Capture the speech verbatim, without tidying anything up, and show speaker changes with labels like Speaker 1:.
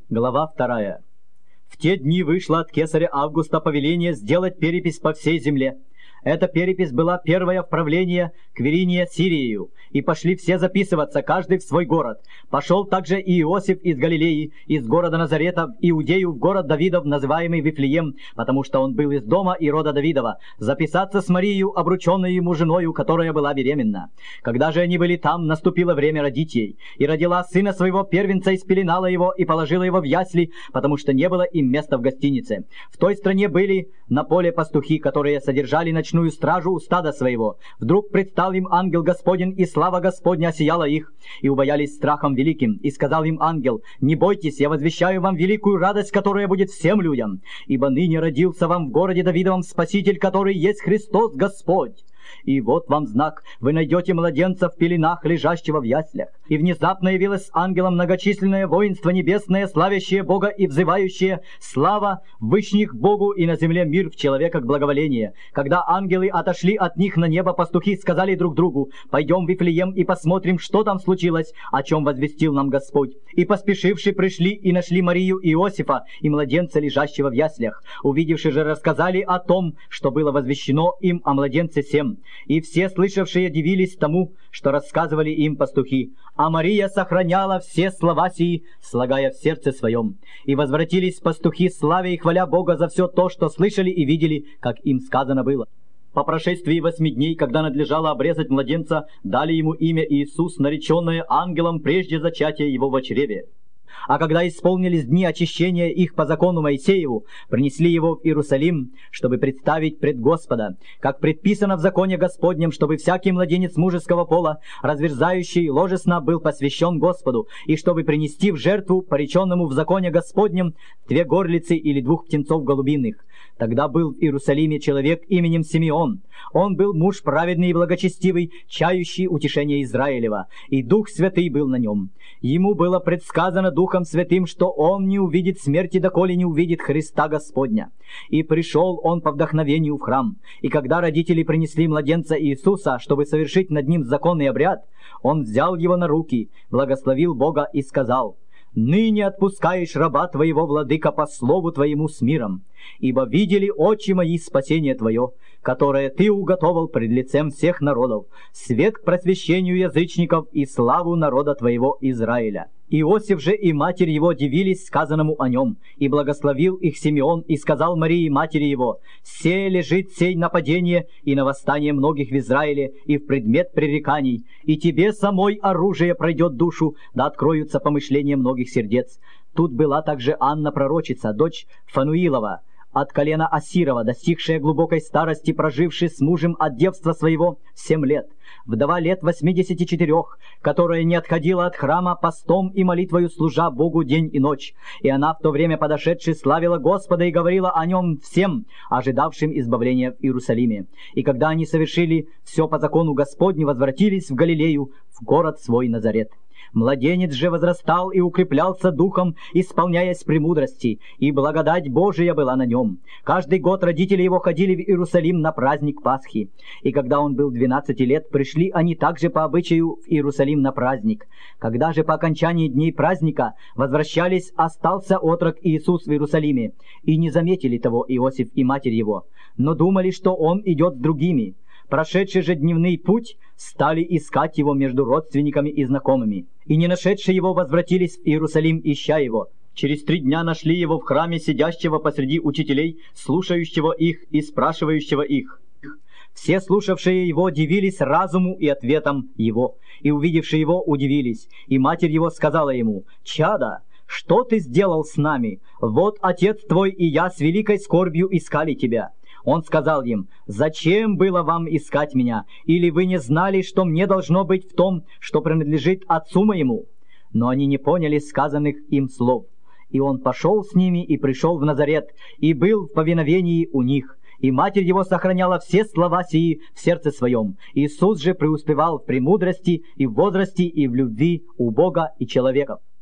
Speaker 1: Глава вторая. В те дни вышло от кесаря Августа повеление сделать перепись по всей земле. Эта перепись была первая в правление Квириния Сириею, и пошли все записываться, каждый в свой город. Пошел также и Иосиф из Галилеи, из города Назарета, в Иудею, в город Давидов, называемый Вифлеем, потому что он был из дома и рода Давидова, записаться с Марией, обрученной ему женою, которая была беременна. Когда же они были там, наступило время родить ей, и родила сына своего первенца, и спеленала его, и положила его в ясли, потому что не было им места в гостинице. В той стране были на поле пастухи, которые содержали ночную стражу у стада своего. Вдруг предстал им ангел Господень, и слава Господня осияла их, и убоялись страхом великим. И сказал им ангел: «Не бойтесь, я возвещаю вам великую радость, которая будет всем людям, ибо ныне родился вам в городе Давидовом Спаситель, который есть Христос Господь. И вот вам знак: вы найдете младенца в пеленах, лежащего в яслях». И внезапно явилось ангелом многочисленное воинство небесное, славящее Бога и взывающее: «Слава вышних Богу, и на земле мир в человеках благоволение». Когда ангелы отошли от них на небо, пастухи сказали друг другу: «Пойдем в Вифлеем и посмотрим, что там случилось, о чем возвестил нам Господь». И поспешивши пришли и нашли Марию и Иосифа и младенца, лежащего в яслях. Увидевши же, рассказали о том, что было возвещено им о младенце сем. И все слышавшие дивились тому, что рассказывали им пастухи. А Мария сохраняла все слова сии, слагая в сердце своем. И возвратились пастухи, славя и хваля Бога за все то, что слышали и видели, как им сказано было. По прошествии восьми дней, когда надлежало обрезать младенца, дали ему имя Иисус, нареченное ангелом прежде зачатия его в чреве. А когда исполнились дни очищения их по закону Моисееву, принесли его в Иерусалим, чтобы представить пред Господа, как предписано в законе Господнем, чтобы всякий младенец мужеского пола, разверзающий ложе сна, был посвящен Господу, и чтобы принести в жертву, пореченному в законе Господнем, две горлицы или двух птенцов голубиных. Тогда был в Иерусалиме человек именем Симеон. Он был муж праведный и благочестивый, чающий утешение Израилева, и Дух Святый был на нем. Ему было предсказано Духом Святым, что он не увидит смерти, доколе не увидит Христа Господня. И пришел он по вдохновению в храм. И когда родители принесли младенца Иисуса, чтобы совершить над ним законный обряд, он взял его на руки, благословил Бога и сказал: «Ныне отпускаешь раба твоего, владыка, по слову твоему с миром, ибо видели очи мои спасение твое, которое ты уготовал пред лицем всех народов, свет к просвещению язычников и славу народа твоего Израиля». Иосиф же и матерь его дивились сказанному о нем, и благословил их Симеон, и сказал Марии, матери его: «Се лежит сей нападение и на восстание многих в Израиле, и в предмет пререканий, и тебе самой оружие пройдет душу, да откроются помышления многих сердец». Тут была также Анна пророчица, дочь Фануилова, от колена Асирова, достигшая глубокой старости, прожившая с мужем от девства своего семь лет, вдова лет восьмидесяти четырех, которая не отходила от храма, постом и молитвою служа Богу день и ночь. И она в то время подошедши славила Господа и говорила о нем всем, ожидавшим избавления в Иерусалиме. И когда они совершили все по закону Господню, возвратились в Галилею, в город свой Назарет. Младенец же возрастал и укреплялся духом, исполняясь премудрости, и благодать Божия была на нем. Каждый год родители его ходили в Иерусалим на праздник Пасхи. И когда он был двенадцати лет, пришли они также по обычаю в Иерусалим на праздник. Когда же по окончании дней праздника возвращались, остался отрок Иисус в Иерусалиме, и не заметили того Иосиф и матерь его, но думали, что он идет с другими. Прошедший же дневный путь, стали искать его между родственниками и знакомыми. И не нашедшие его, возвратились в Иерусалим, ища его. Через три дня нашли его в храме, сидящего посреди учителей, слушающего их и спрашивающего их. Все слушавшие его дивились разуму и ответам его, и увидевшие его удивились. И матерь его сказала ему: «Чадо, что ты сделал с нами? Вот отец твой и я с великой скорбью искали тебя». Он сказал им: «Зачем было вам искать меня? Или вы не знали, что мне должно быть в том, что принадлежит отцу моему?» Но они не поняли сказанных им слов. И он пошел с ними и пришел в Назарет, и был в повиновении у них. И матерь его сохраняла все слова сии в сердце своем. Иисус же преуспевал в премудрости и в возрасте и в любви у Бога и человеков.